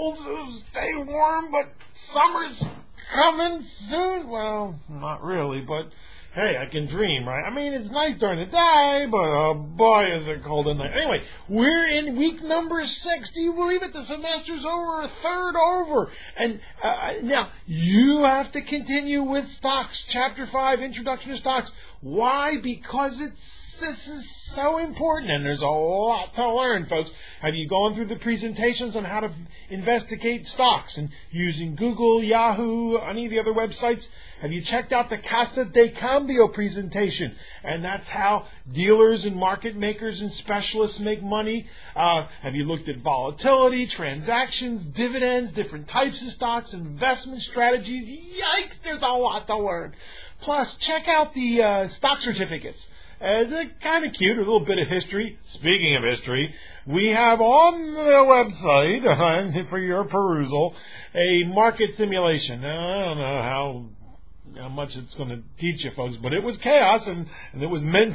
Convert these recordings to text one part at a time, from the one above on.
cold, stay warm, but summer's coming soon. Well, not really, but hey, I can dream, right? I mean, it's nice during the day, but oh boy, is it cold at night. Anyway, we're in week number 6. Do you believe it? The semester's over, a third over. And now, you have to continue with stocks. Chapter 5, Introduction to Stocks. Why? Because this is so important, and there's a lot to learn, folks. Have you gone through the presentations on how to investigate stocks and using Google, Yahoo, any of the other websites? Have you checked out the Casa de Cambio presentation? And that's how dealers and market makers and specialists make money. Have you looked at volatility, transactions, dividends, different types of stocks, investment strategies? Yikes, there's a lot to learn. Plus, check out the stock certificates. They're kind of cute, a little bit of history. Speaking of history, we have on the website, for your perusal, a market simulation. Now, I don't know how much it's going to teach you folks, but it was chaos, and it was meant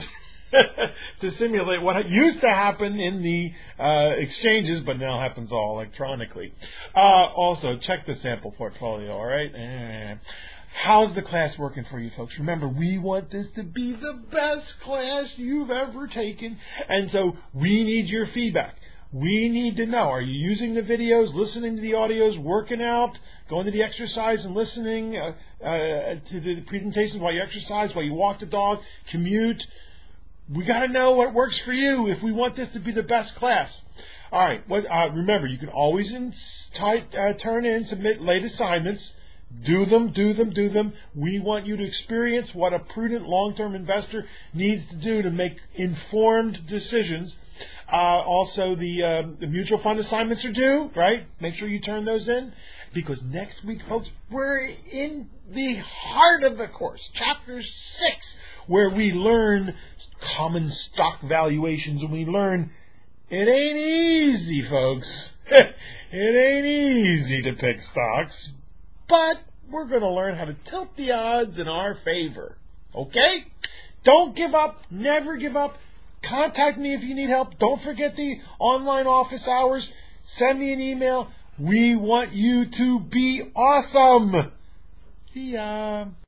to simulate what used to happen in the exchanges, but now happens all electronically. Also, check the sample portfolio, all right? How's the class working for you, folks? Remember, we want this to be the best class you've ever taken, and so we need your feedback. We need to know, are you using the videos, listening to the audios, working out, going to the exercise and listening to the presentations while you exercise, while you walk the dog, commute? We got to know what works for you if we want this to be the best class. All right, remember, you can always turn in, submit late assignments. Do them. We want you to experience what a prudent long-term investor needs to do to make informed decisions. Also, the mutual fund assignments are due, right? Make sure you turn those in, because next week, folks, we're in the heart of the course, Chapter 6, where we learn common stock valuations, and we learn it ain't easy, folks. It ain't easy to pick stocks. But we're going to learn how to tilt the odds in our favor. Okay? Don't give up. Never give up. Contact me if you need help. Don't forget the online office hours. Send me an email. We want you to be awesome. See ya.